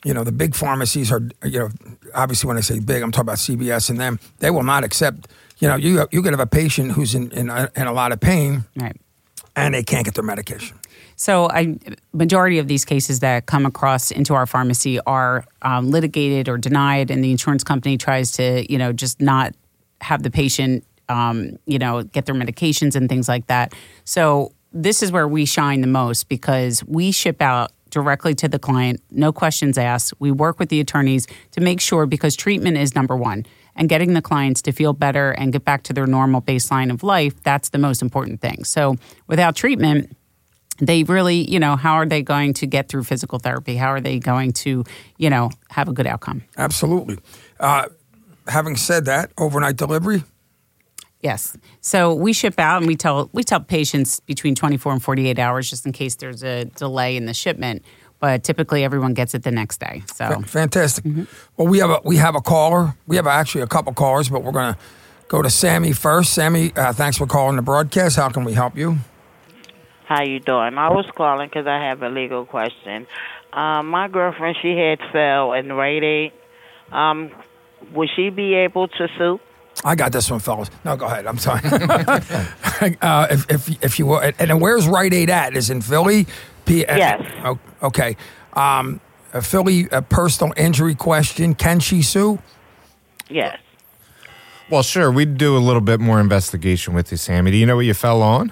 the big pharmacies are, obviously when I say big, I'm talking about CVS and them. They will not accept. You could have a patient who's in a lot of pain, right, and they can't get their medication. So, majority of these cases that come across into our pharmacy are litigated or denied, and the insurance company tries to, just not have the patient, get their medications and things like that. So, this is where we shine the most because we ship out directly to the client, no questions asked. We work with the attorneys to make sure, because treatment is number one, and getting the clients to feel better and get back to their normal baseline of life, that's the most important thing. So, without treatment, they really, how are they going to get through physical therapy? How are they going to, have a good outcome? Absolutely. Having said that, overnight delivery? Yes. So we ship out and we tell patients between 24 and 48 hours just in case there's a delay in the shipment. But typically everyone gets it the next day. So fantastic. Mm-hmm. Well, we have a caller. We have actually a couple callers, but we're going to go to Sammy first. Sammy, thanks for calling the broadcast. How can we help you? How you doing? I was calling because I have a legal question. My girlfriend, she had fell in Rite Aid. Would she be able to sue? I got this one, fellas. No, go ahead. I'm sorry. if you will. And then where's Rite Aid at? Is in Philly? Yes. Okay. A Philly personal injury question. Can she sue? Yes. Well, sure. We'd do a little bit more investigation with you, Sammy. Do you know what you fell on?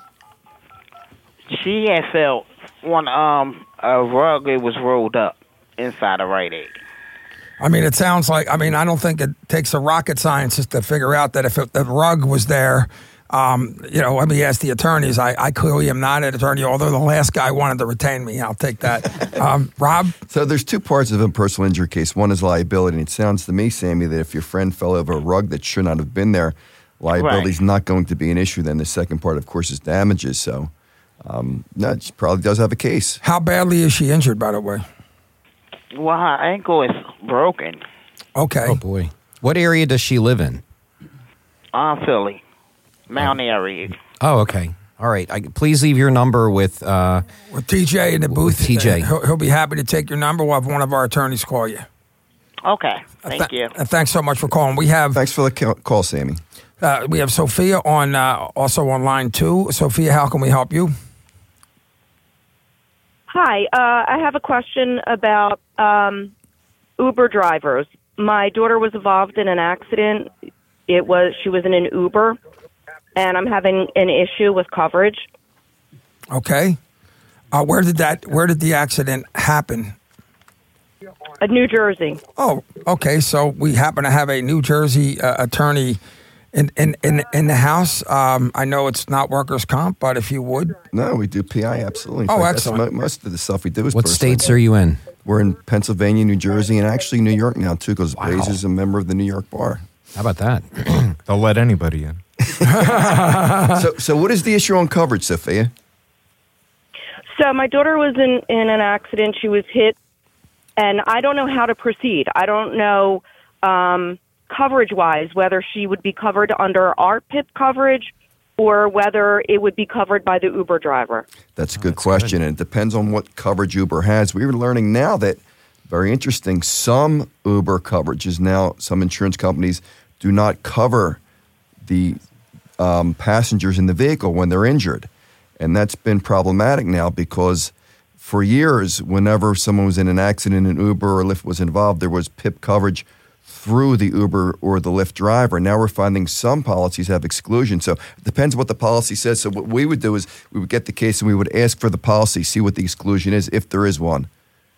She had fell on a rug. It was rolled up inside a Rite Aid. I mean, it sounds like, I don't think it takes a rocket scientist to figure out that if the rug was there, let me ask the attorneys. I clearly am not an attorney, although the last guy wanted to retain me. I'll take that. Rob? So there's two parts of a personal injury case. One is liability. And it sounds to me, Sammy, that if your friend fell over a rug that should not have been there, liability is not going to be an issue. Then the second part, of course, is damages. So, no, she probably does have a case. How badly is she injured, by the way? Well, her ankle is broken. Okay. Oh, boy. What area does she live in? Philly. Mount Airy. Oh, okay. All right. Please leave your number with TJ in the booth. With TJ. He'll be happy to take your number. We'll have one of our attorneys call you. Okay. Thank you. Thanks so much for calling. Thanks for the call, Sammy. We have Sophia on also on line 2. Sophia, how can we help you? Hi, I have a question about Uber drivers. My daughter was involved in an accident. She was in an Uber, and I'm having an issue with coverage. Okay. Where did the accident happen? New Jersey. Oh, okay. So we happen to have a New Jersey attorney in the house. I know it's not workers' comp, but if you would. No, we do PI, absolutely. Oh, excellent. Most of the stuff we do is What personal. states are you in? We're in Pennsylvania, New Jersey, and actually New York now, too, because Blaze is a member of the New York Bar. How about that? They'll let anybody in. So what is the issue on coverage, Sophia? So my daughter was in an accident. She was hit, and I don't know how to proceed. I don't know coverage-wise whether she would be covered under our PIP coverage or whether it would be covered by the Uber driver. That's a good question, and it depends on what coverage Uber has. We were learning now that, very interesting, some Uber coverages now, some insurance companies do not cover the passengers in the vehicle when they're injured. And that's been problematic now because for years, whenever someone was in an accident and Uber or Lyft was involved, there was PIP coverage through the Uber or the Lyft driver. Now we're finding some policies have exclusion. So it depends what the policy says. So what we would do is we would get the case and we would ask for the policy, see what the exclusion is, if there is one.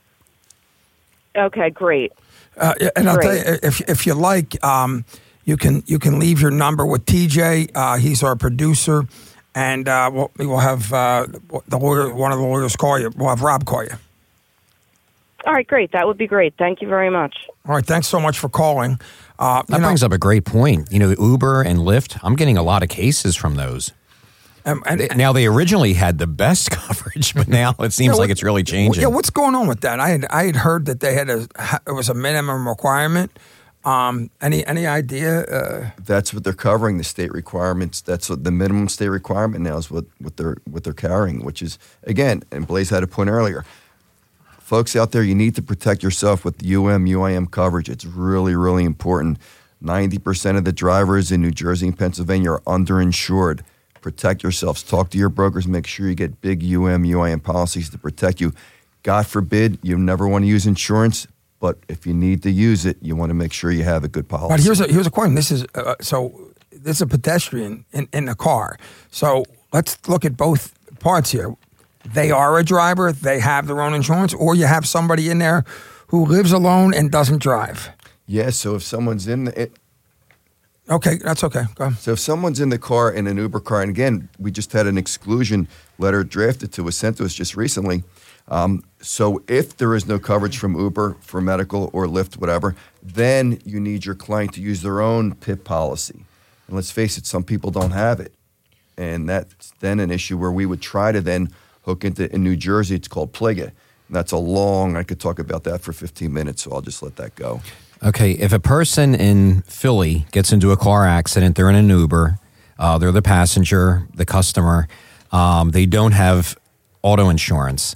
Okay, great. And I'll tell you, if you like, you can leave your number with TJ. He's our producer, and we will have the lawyer, one of the lawyers call you. We'll have Rob call you. All right, great. That would be great. Thank you very much. All right, thanks so much for calling. That brings up a great point. The Uber and Lyft, I'm getting a lot of cases from those. Now, they originally had the best coverage, but now it seems like it's really changing. Yeah, what's going on with that? I had heard that they had it was a minimum requirement. Any idea? That's what they're covering, the state requirements. That's what the minimum state requirement now is what they're carrying, which is, again, and Blaze had a point earlier, folks out there, you need to protect yourself with UM/UIM coverage. It's really, really important. 90% of the drivers in New Jersey and Pennsylvania are underinsured. Protect yourselves. Talk to your brokers. Make sure you get big UM/UIM policies to protect you. God forbid you never want to use insurance, but if you need to use it, you want to make sure you have a good policy. But here's a question. This is this is a pedestrian in the car. So let's look at both parts here. They are a driver. They have their own insurance, or you have somebody in there who lives alone and doesn't drive. Yeah. So if someone's in it. Okay, that's okay. Go ahead. So if someone's in the car in an Uber car, and again, we just had an exclusion letter drafted to us, sent to us just recently. So if there is no coverage from Uber for medical or Lyft, whatever, then you need your client to use their own PIP policy. And let's face it, some people don't have it. And that's then an issue where we would try to then hook into, in New Jersey, it's called PLIGA. And that's I could talk about that for 15 minutes, so I'll just let that go. Okay, if a person in Philly gets into a car accident, they're in an Uber, they're the passenger, the customer, they don't have auto insurance,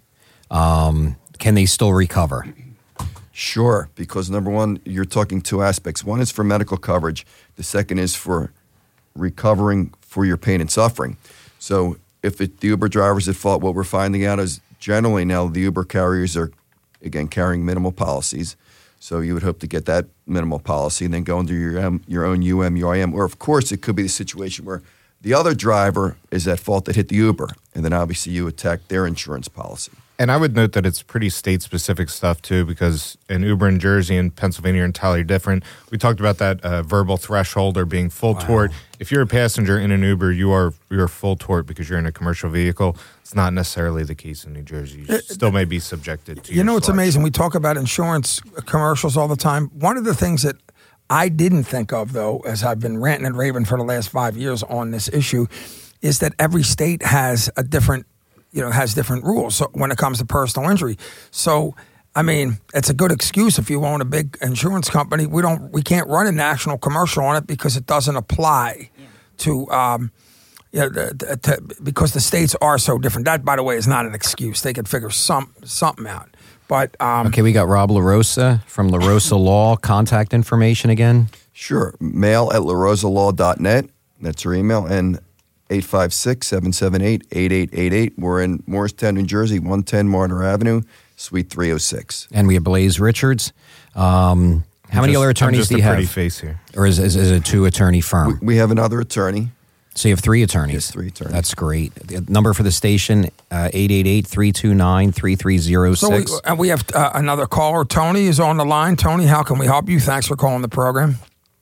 can they still recover? Sure, because number one, you're talking two aspects. One is for medical coverage. The second is for recovering for your pain and suffering. So if the Uber driver's at fault, what we're finding out is generally now the Uber carriers are, again, carrying minimal policies. So you would hope to get that minimal policy and then go into your own UM/UIM. Or, of course, it could be the situation where the other driver is at fault that hit the Uber, and then obviously you attack their insurance policy. And I would note that it's pretty state-specific stuff, too, because in Uber in Jersey and Pennsylvania are entirely different. We talked about that verbal threshold or being full tort. If you're a passenger in an Uber, you're full tort because you're in a commercial vehicle. It's not necessarily the case in New Jersey. You still may be subjected to it's amazing. We talk about insurance commercials all the time. One of the things that I didn't think of, though, as I've been ranting and raving for the last 5 years on this issue, is that every state has a different rules when it comes to personal injury. So, I mean, it's a good excuse if you own a big insurance company. We can't run a national commercial on it because it doesn't apply to because the states are so different. That, by the way, is not an excuse. They could figure something out. But okay, we got Rob LaRosa from LaRosa Law. Contact information again? Sure. mail@larosalaw.net. That's her email. And 856-778-8888. We're in Morristown, New Jersey, 110 Martyr Avenue, Suite 306. And we have Blaze Richards. How many other attorneys do you have? Pretty face here. Or is it a two-attorney firm? We have another attorney. So you have three attorneys? Yes, 3 attorneys. That's great. The number for the station, 888-329-3306. So we have another caller. Tony is on the line. Tony, how can we help you? Thanks for calling the program.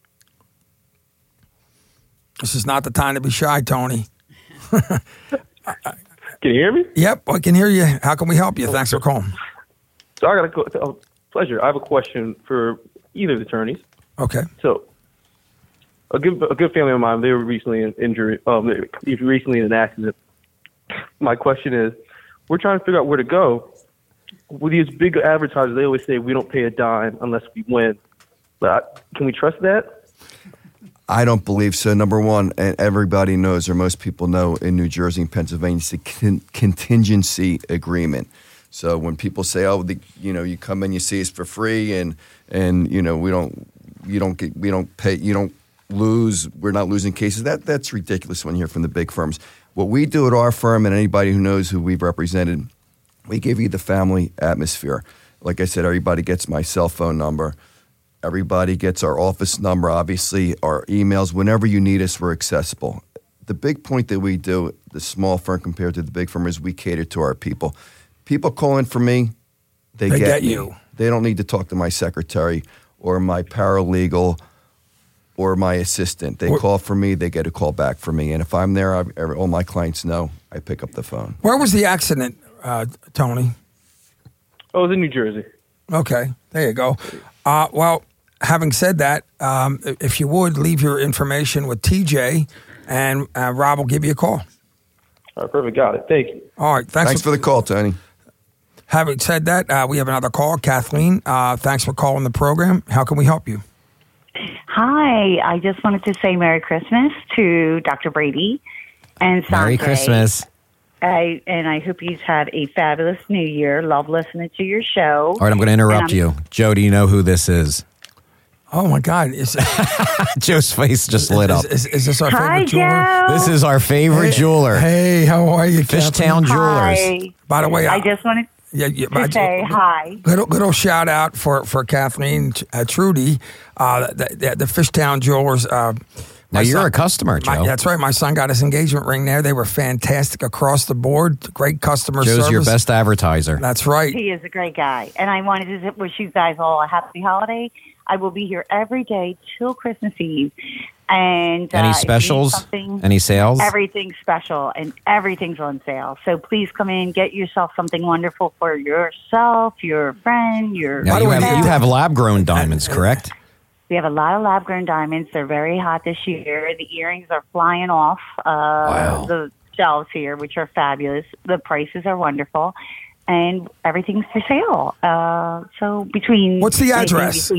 This is not the time to be shy, Tony. Can you hear me? Yep, I can hear you. How can we help you? Thanks for calling. So I got a pleasure. I have a question for either of the attorneys. Okay. So a good family of mine, they were recently recently in an accident. My question is, we're trying to figure out where to go. With these big advertisers, they always say we don't pay a dime unless we win. But can we trust that? I don't believe so. Number one, and everybody knows, or most people know, in New Jersey and Pennsylvania, it's a contingency agreement. So when people say, "Oh, you come in, you see us for free, and we don't pay, you don't lose, we're not losing cases." That's ridiculous when you hear from the big firms. What we do at our firm, and anybody who knows who we've represented, we give you the family atmosphere. Like I said, everybody gets my cell phone number. Everybody gets our office number, obviously, our emails. Whenever you need us, we're accessible. The big point that we do, the small firm compared to the big firm, is we cater to our people. People call in for me, they get you. They don't need to talk to my secretary or my paralegal or my assistant. They call for me, they get a call back for me. And if I'm there, all my clients know I pick up the phone. Where was the accident, Tony? Oh, it was in New Jersey. Okay, there you go. Well, having said that, if you would, leave your information with TJ, and Rob will give you a call. All right, perfect. Got it. Thank you. All right. Thanks for the call, Tony. Having said that, we have another call. Kathleen, thanks for calling the program. How can we help you? Hi. I just wanted to say Merry Christmas to Dr. Brady and Sanjay. Merry Christmas. I hope you've had a fabulous New Year. Love listening to your show. All right, I'm going to interrupt you. Joe, do you know who this is? Oh, my God. Joe's face just lit up. Is this our Hi, favorite jeweler? Joe. This is our favorite jeweler. Hey, how are you, Fishtown Jewelers. Hi. By the way, I just wanted to say hi. Little shout out for Kathleen Trudy, the Fishtown Jewelers. Now, you're a customer, Joe. That's right. My son got his engagement ring there. They were fantastic across the board. Great customer service. Joe's your best advertiser. That's right. He is a great guy. And I wanted to wish you guys all a happy holiday. I will be here every day till Christmas Eve. And any specials? Any sales? Everything's special and everything's on sale. So please come in, get yourself something wonderful for yourself, your friend, your... Now, you have lab-grown diamonds, correct? We have a lot of lab-grown diamonds. They're very hot this year. The earrings are flying off the shelves here, which are fabulous. The prices are wonderful. And everything's for sale. So between... What's the address?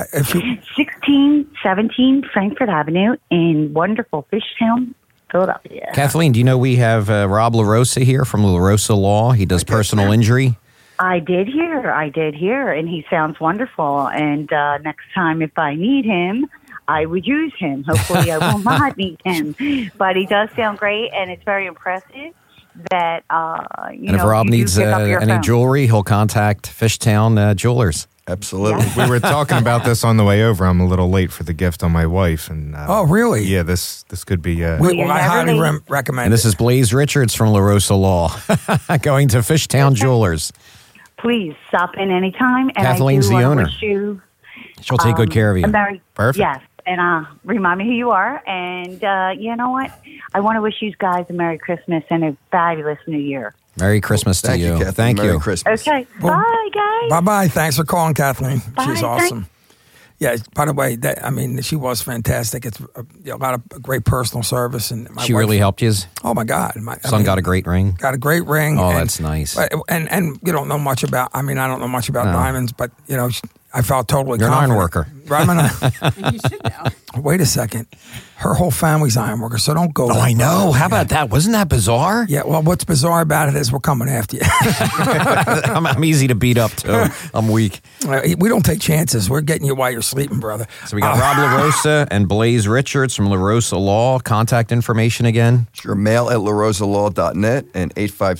1617 Frankfurt Avenue in wonderful Fishtown, Philadelphia. Kathleen, do you know we have Rob LaRosa here from LaRosa Law? He does personal injury. I did hear, and he sounds wonderful. And next time if I need him, I would use him. Hopefully I will not need him. But he does sound great, and it's very impressive that, and if Rob needs any jewelry, he'll contact Fishtown Jewelers. Absolutely. We were talking about this on the way over. I'm a little late for the gift on my wife. And oh, really? Yeah, this could be... I highly recommend And this is Blaze Richards from LaRosa Law going to Fishtown Jewelers. Please stop in anytime. And Kathleen,'s the owner. Wish you, she'll take good care of you. Perfect. Yes. And remind me who you are. And you know what? I want to wish you guys a Merry Christmas and a fabulous New Year. Merry Christmas to you. Kathleen. Thank Merry you. Christmas. Okay. Bye, guys. Bye-bye. Thanks for calling, Kathleen. Bye. She's awesome. Yeah, by the way, she was fantastic. It's a lot of great personal service. And she really helped you? Oh, my God. Son got a great ring? Got a great ring. Oh, that's nice. And you don't know much about, I don't know much about diamonds, but, I felt totally You're confident. an iron worker. Right, You should know. Wait a second. Her whole family's iron workers, so don't go. Oh, I know. How about that? Wasn't that bizarre? Yeah, well, what's bizarre about it is we're coming after you. I'm easy to beat up, too. I'm weak. We don't take chances. We're getting you while you're sleeping, brother. So we got Rob LaRosa and Blaze Richards from LaRosa Law. Contact information again? Sure, mail at larosalaw.net and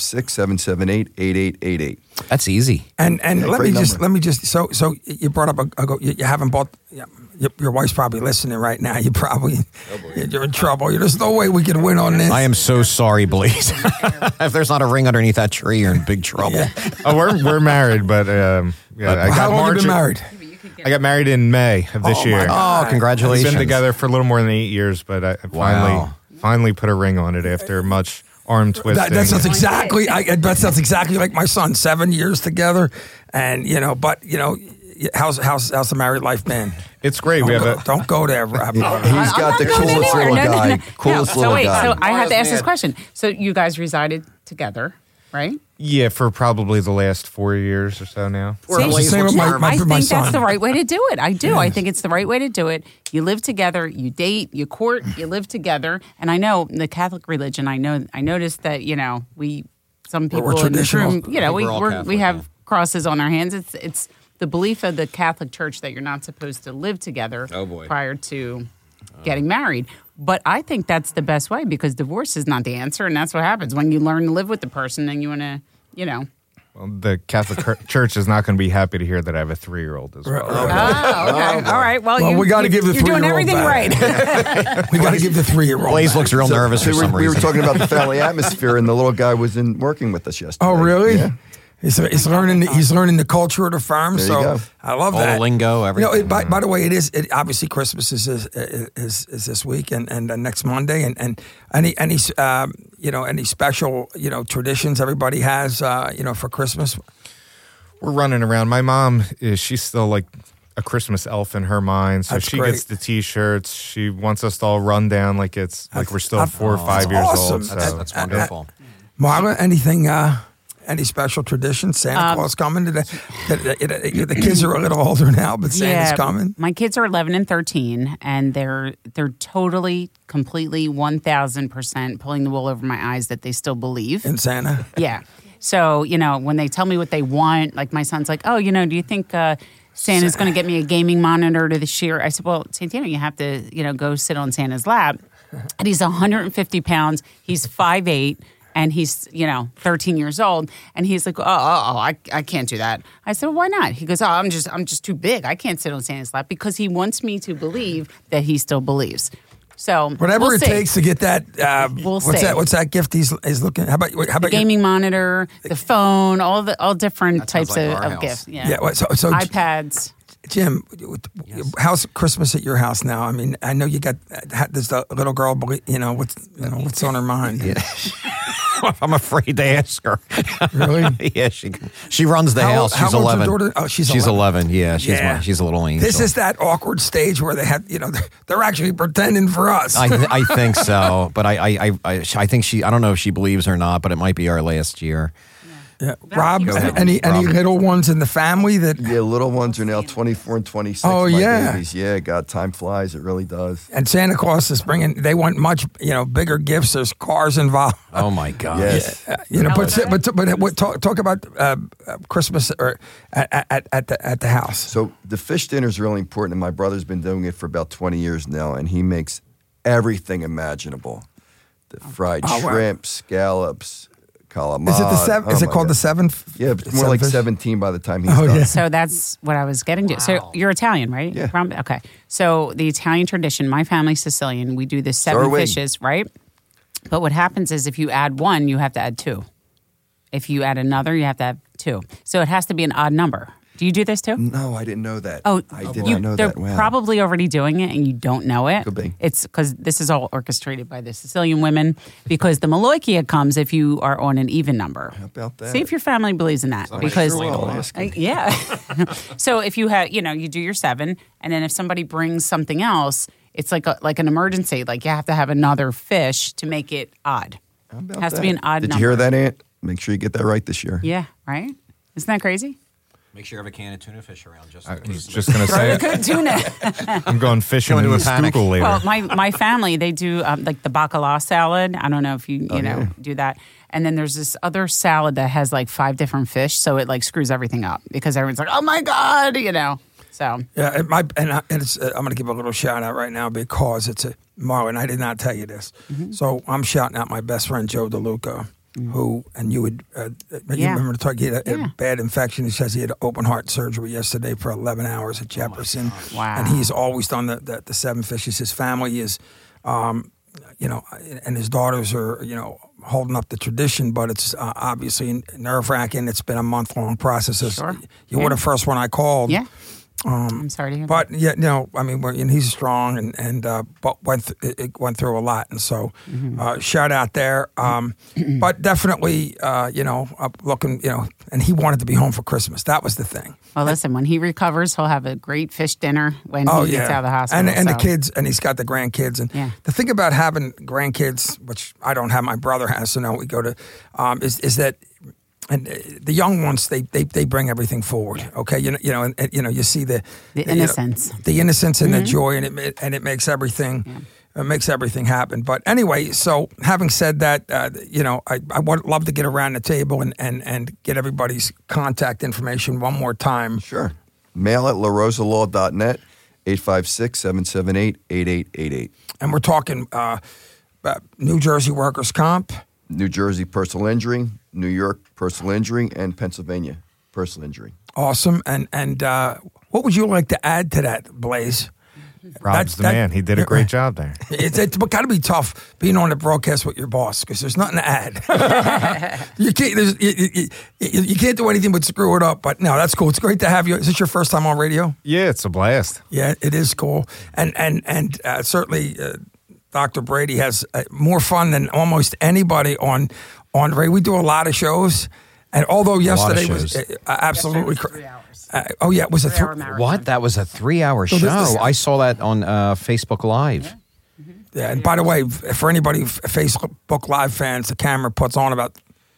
856-778-8888. That's easy. And let me just so you brought up you haven't bought. Your wife's probably listening right now. You're in trouble. There's no way we can win on this. I am so sorry, Blaze. If there's not a ring underneath that tree, you're in big trouble. Yeah. Oh, we're married, but how long have you been married? I got married in May of this year. Oh, congratulations! We've been together for a little more than 8 years, but I finally put a ring on it after much arm twisting. That sounds exactly. That sounds exactly like my son. 7 years together, and how's the married life been? It's great. Don't go there, Rob. He's got the coolest little guy. Coolest little guy. So I have to ask this question. So you guys resided together, right? Yeah, for probably the last 4 years or so now. I think that's the right way to do it. I do. Yes. I think it's the right way to do it. You live together, you date, you court, you live together. And I know in the Catholic religion, I noticed that, some people in this room, we have crosses on our hands. It's the belief of the Catholic Church that you're not supposed to live together prior to getting married. But I think that's the best way because divorce is not the answer. And that's what happens when you learn to live with the person and you want to, Well, the Catholic Church is not going to be happy to hear that I have a 3-year-old as well. Oh, okay. All right. Well, we got to give the 3-year-old. You're doing everything right. We got to give the 3-year-old. Blaze looks real nervous for some reason. We were talking about the family atmosphere, and the little guy was working with us yesterday. Oh, really? Yeah. He's learning. He's learning the culture of the farm. There you go. I love all that. the lingo, everything. By the way, obviously Christmas is this week and next Monday and any special traditions everybody has for Christmas. We're running around. My mom she's still like a Christmas elf in her mind, so she gets the T-shirts. She wants us to all run down like we're still 4 or 5 years awesome. old. So. That's wonderful. Marla, anything Any special traditions? Santa Claus coming today? The kids are a little older now, but Santa's coming. My kids are 11 and 13, and they're totally, completely, 1,000% pulling the wool over my eyes that they still believe in Santa. Yeah. So when they tell me what they want, like my son's like, "Oh, do you think Santa's going to get me a gaming monitor to this year?" I said, "Well, Santino, you have to go sit on Santa's lap." And he's 150 pounds. He's 5'8". And he's, 13 years old, and he's like, I can't do that. I said, well, why not? He goes, I'm just too big. I can't sit on Santa's lap, because he wants me to believe that he still believes. So whatever it takes to get that. What's that gift he's looking? How about the gaming monitor, the phone, all different types of gifts. Yeah. So iPads. Jim, how's Christmas at your house now? I mean, I know you got this little girl. What's on her mind? Yeah. I'm afraid to ask her. Really? Yeah, she runs the house. She's 11. Her daughter? Oh, she's 11. Yeah, she's a little angel. This is that awkward stage where they have, they're actually pretending for us. I think so, but I think I don't know if she believes or not, but it might be our last year. Yeah. Rob, any little ones in the family that? Yeah, little ones are now 24 and 26. Oh, yeah. Babies. Yeah, God, time flies. It really does. And Santa Claus is they want much, bigger gifts. There's cars involved. Oh, my God. Yes. But talk about Christmas or at the house. So the fish dinner is really important, and my brother's been doing it for about 20 years now, and he makes everything imaginable. The fried shrimp, scallops, calamari. Is it the seven? Is it called the seven? Yeah, it's more like 17 by the time he's done. Yeah. So that's what I was getting to. Wow. So you're Italian, right? Yeah. Okay. So the Italian tradition, my family's Sicilian. We do the 7 fishes, right? But what happens is if you add 1, you have to add 2. If you add another, you have to add 2. So it has to be an odd number. Do you do this too? No, I didn't know that. Oh, I did not know that. They're probably already doing it and you don't know it. Could be. It's because this is all orchestrated by the Sicilian women, because the Maloikia comes if you are on an even number. How about that? See if your family believes in that. Because yeah. So if you have, you do your 7, and then if somebody brings something else, it's like an emergency. Like you have to have another fish to make it odd. How about it has that? to be an odd Did number. you hear that, Aunt? Make sure you get that right this year. Yeah, right? Isn't that crazy? Make sure you have a can of tuna fish around just I in case. was just going to say Good tuna. I'm going fishing in the Schuylkill later. Well, my family, they do like the bacala salad. I don't know if you do that. And then there's this other salad that has like 5 different fish, so it like screws everything up because everyone's like, "Oh my God," So yeah, I'm going to give a little shout out right now because it's Marlon. I did not tell you this, so I'm shouting out my best friend Joe DeLuca. Who, and you would, you remember he had a bad infection. He says he had open heart surgery yesterday for 11 hours at Jefferson. Wow. And he's always done the 7 fishes. His family is, and his daughters are, holding up the tradition, but it's obviously nerve-wracking. It's been a month-long process. Sure. You were the first one I called. Yeah. I'm sorry to hear but that. he's strong and but went through a lot, and so shout out there. But definitely, looking, and he wanted to be home for Christmas. That was the thing. Well, listen, when he recovers, he'll have a great fish dinner when he gets out of the hospital. And the kids, and he's got the grandkids. And the thing about having grandkids, which I don't have, my brother has, so now we go to, is that. And the young ones, they bring everything forward. Okay, you see the innocence, the innocence and the joy, and it makes everything. It makes everything happen. But anyway, so having said that, I would love to get around the table and get everybody's contact information one more time. Sure. Mail at larosalaw.net, 856-778-8888. And we're talking New Jersey workers' comp, New Jersey personal injury, New York personal injury, and Pennsylvania personal injury. Awesome. And what would you like to add to that, Blaze? Rob's the man. He did a great job there. It's got to be tough being on the broadcast with your boss because there's nothing to add. You can't do anything but screw it up. But no, that's cool. It's great to have you. Is this your first time on radio? Yeah, it's a blast. Yeah, it is cool. And certainly Dr. Brady has more fun than almost anybody on radio. We do a lot of shows. And although yesterday was absolutely crazy. It was a 3-hour What? That was a 3-hour show. I saw that on Facebook Live. Yeah, and by the way, for anybody Facebook Live fans, the camera puts on about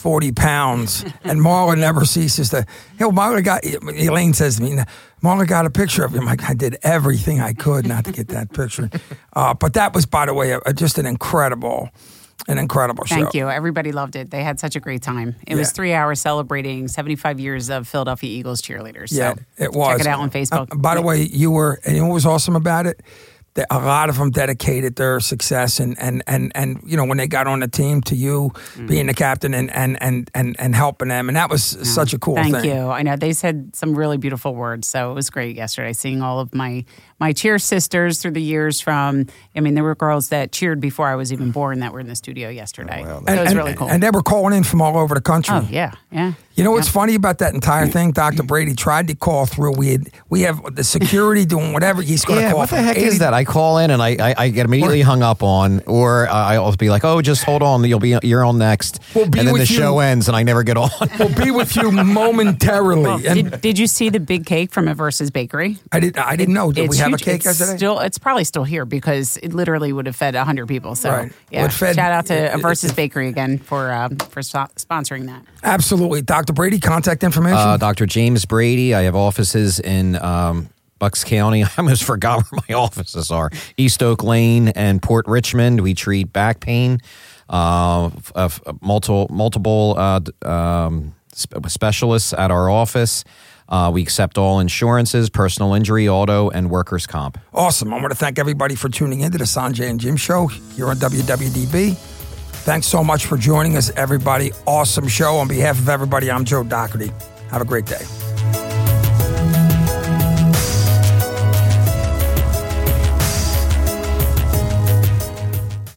40 pounds. And Marla never ceases to, Elaine says to me, Marla got a picture of him. Like, I did everything I could not to get that picture. But that was, by the way, just an incredible show. Thank you. Everybody loved it. They had such a great time. It was 3 hours celebrating 75 years of Philadelphia Eagles cheerleaders. So Yeah, it was. Check it out on Facebook. By the way, and you know what was awesome about it? That a lot of them dedicated their success and when they got on the team to you being the captain and helping them, and that was such a cool thing. Thank you. I know they said some really beautiful words, so it was great yesterday seeing all of my cheer sisters through the years. There were girls that cheered before I was even born that were in the studio yesterday. Oh, wow. So it was really cool. And they were calling in from all over the country. Oh yeah. You know what's funny about that entire thing? Dr. Brady tried to call through. We have the security doing whatever he's going to call. What the heck is that? I call in and I get immediately hung up on, or I'll be like, oh, just hold on, you're on next, and then the show ends and I never get on. We'll be with you momentarily. Did you see the big cake from Versus Bakery? I didn't know. Did we have a cake yesterday? It's probably still here because it literally would have fed 100 people. So right. yeah, shout out to Versus Bakery again for sponsoring that. Absolutely. Dr. Brady, contact information? Dr. James Brady. I have offices in Bucks County. I almost forgot where my offices are. East Oak Lane and Port Richmond. We treat back pain, multiple specialists at our office. We accept all insurances, personal injury, auto, and workers' comp. Awesome. I want to thank everybody for tuning in to the Sanjay and Jim Show here on WWDB. Thanks so much for joining us, everybody. Awesome show. On behalf of everybody, I'm Joe Doherty. Have a great day.